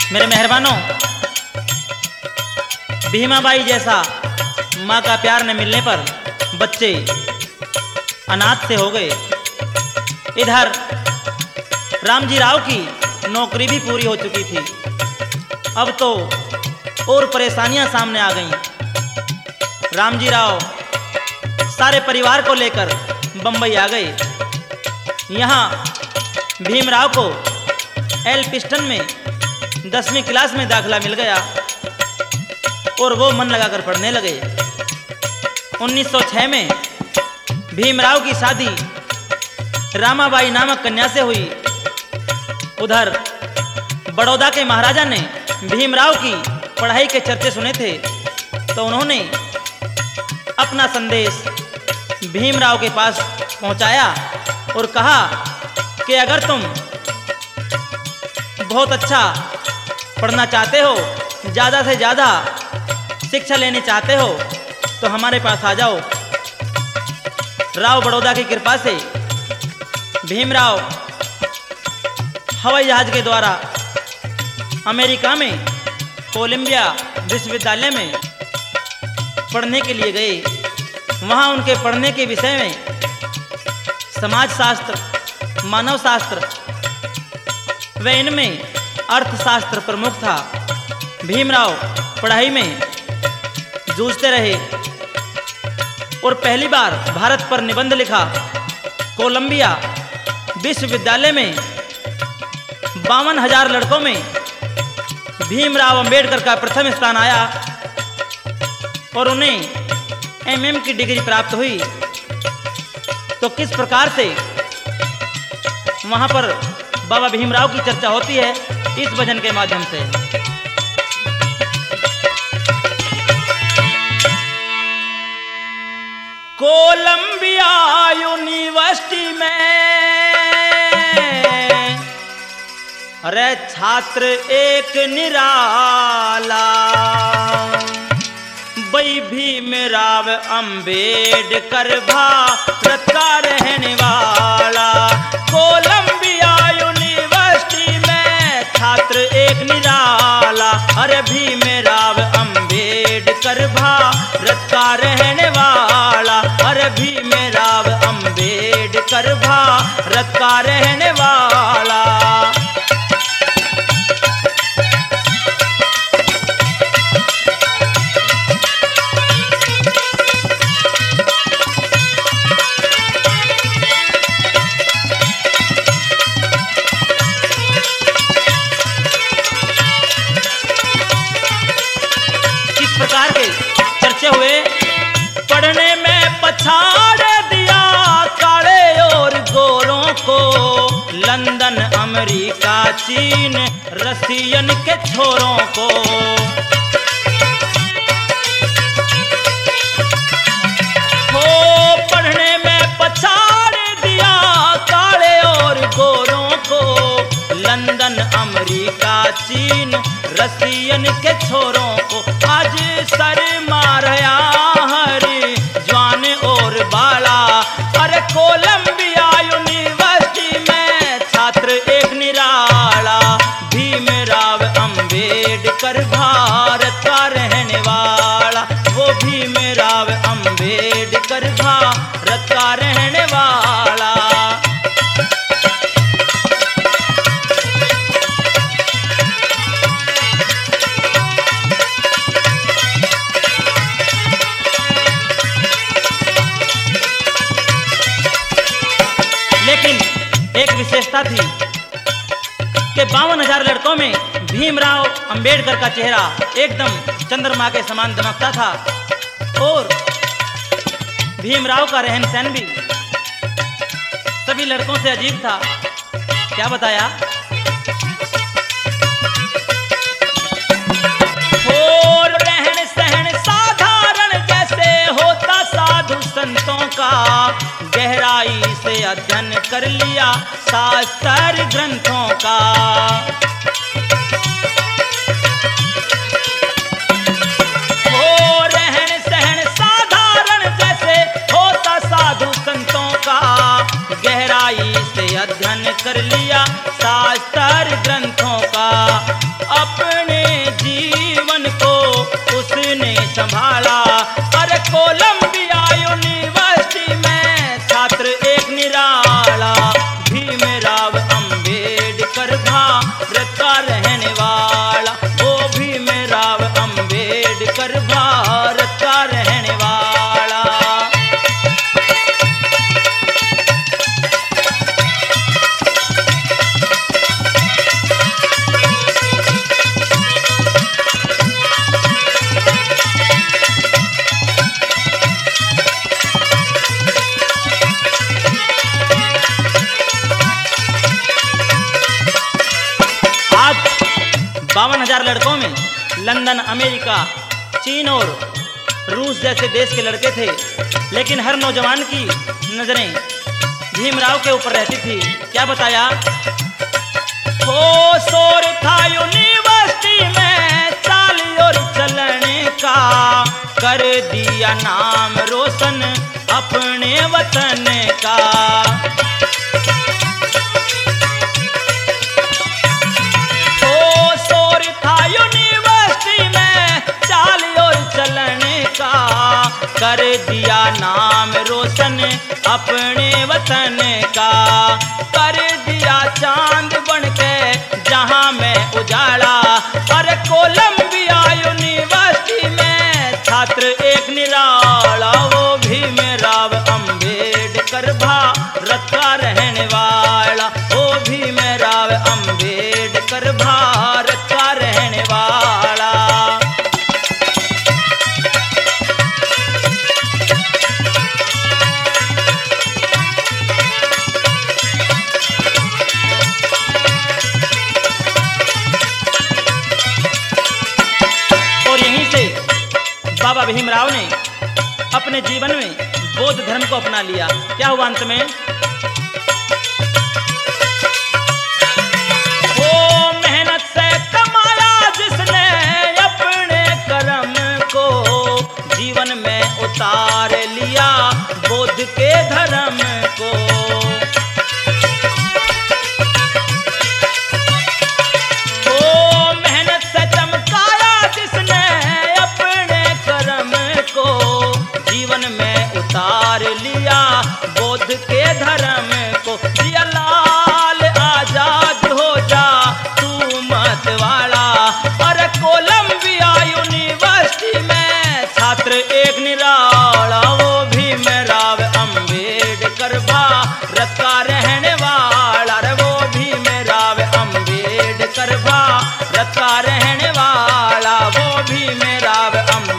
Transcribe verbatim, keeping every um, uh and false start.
मेरे मेहरबानों, भीमाबाई जैसा माँ का प्यार न मिलने पर बच्चे अनाथ से हो गए। इधर रामजी राव की नौकरी भी पूरी हो चुकी थी। अब तो और परेशानियां सामने आ गईं। रामजी राव सारे परिवार को लेकर बंबई आ गए। यहाँ भीमराव को एल पिस्टन में दसवीं क्लास में दाखिला मिल गया और वो मन लगाकर पढ़ने लगे। उन्नीस सौ छह में भीमराव की शादी रामाबाई नामक कन्या से हुई। उधर बड़ौदा के महाराजा ने भीमराव की पढ़ाई के चर्चे सुने थे तो उन्होंने अपना संदेश भीमराव के पास पहुंचाया और कहा कि अगर तुम बहुत अच्छा पढ़ना चाहते हो, ज़्यादा से ज़्यादा शिक्षा लेनी चाहते हो तो हमारे पास आ जाओ। राव बड़ौदा की कृपा से भीमराव हवाई जहाज के द्वारा अमेरिका में कोलंबिया विश्वविद्यालय में पढ़ने के लिए गए। वहाँ उनके पढ़ने के विषय में समाजशास्त्र, मानव शास्त्र व इनमें अर्थशास्त्र प्रमुख था। भीमराव पढ़ाई में जूझते रहे और पहली बार भारत पर निबंध लिखा। कोलंबिया विश्वविद्यालय में बावन हजार लड़कों में भीमराव अंबेडकर का प्रथम स्थान आया और उन्हें एमएम की डिग्री प्राप्त हुई। तो किस प्रकार से वहां पर बाबा भीमराव की चर्चा होती है इस भजन के माध्यम से। कोलंबिया यूनिवर्सिटी में अरे छात्र एक निराला, वही भीमराव अंबेडकर भारत का रहने वाला। कोलंबिया यूनिवर्सिटी में छात्र एक निराला, अरे भीमराव अंबेडकर भारत का रहने वाला, अरे भीमराव अंबेडकर भारत का रहने वाला। हुए पढ़ने में पछाड़ दिया काले और गोरों को, लंदन अमेरिका चीन रसियन के छोरों को। हो पढ़ने में पछाड़ दिया काले और गोरों को, लंदन अमेरिका चीन रसियन के छोरों को। आज सर मारया हरी जवान और बाला, अरे कोलंबिया यूनिवर्सिटी में छात्र एक निराला, भीमराव अंबेडकर भारत का रहने वाला, वो भीमराव अंबेडकर भारत का रहने वाला। एक विशेषता थी कि बावन हजार लड़कों में भीमराव अंबेडकर का चेहरा एकदम चंद्रमा के समान दमकता था और भीमराव का रहन सहन भी सभी लड़कों से अजीब था। क्या बताया? और रहन सहन साधारण जैसे होता साधु संतों का, गहराई से अध्ययन कर लिया शास्त्र ग्रंथों का। हो रहन सहन साधारण जैसे होता साधु संतों का, गहराई से अध्ययन कर लिया शास्त्र ग्रंथों का। अपने जीवन को उसने संभाला। अरे कोलंबिया यूनिवर्सिटी में छात्र एक निराला, भीमराव अंबेडकर भारत का रहने वाला, वो भीमराव अंबेडकर भारत का रहने वाला। बावन हजार लड़कों में लंदन, अमेरिका, चीन और रूस जैसे देश के लड़के थे, लेकिन हर नौजवान की नजरें भीमराव के ऊपर रहती थी। क्या बताया? हो शोर था यूनिवर्सिटी में चाली और चलने का, कर दिया नाम रोशन अपने वतन का। कर दिया नाम रोशन अपने वतन का, कर दिया चांद बनके जहां में उजाला। अरे कोलंबिया यूनिवर्सिटी में छात्र एक निराला, वो भीमराव अंबेडकर भारत का रहने वाला, वो भीमराव अंबेडकर भारत का रहने वाला। बाबा भीमराव ने अपने जीवन में बौद्ध धर्म को अपना लिया। क्या हुआ अंत में? वो मेहनत से कमाया जिसने अपने कर्म को, जीवन में उतार लिया बौद्ध के धर्म को। उतार लिया बौद्ध के धर्म को, जिया लाल आजाद हो जा तू मत वाला। अरे कोलंबिया यूनिवर्सिटी में छात्र एक निराला, वो भीमराव अंबेडकर भारत का रहने वाला। अरे वो भीमराव अंबेडकर भारत का रहने वाला, वो भीमराव अंबेडकर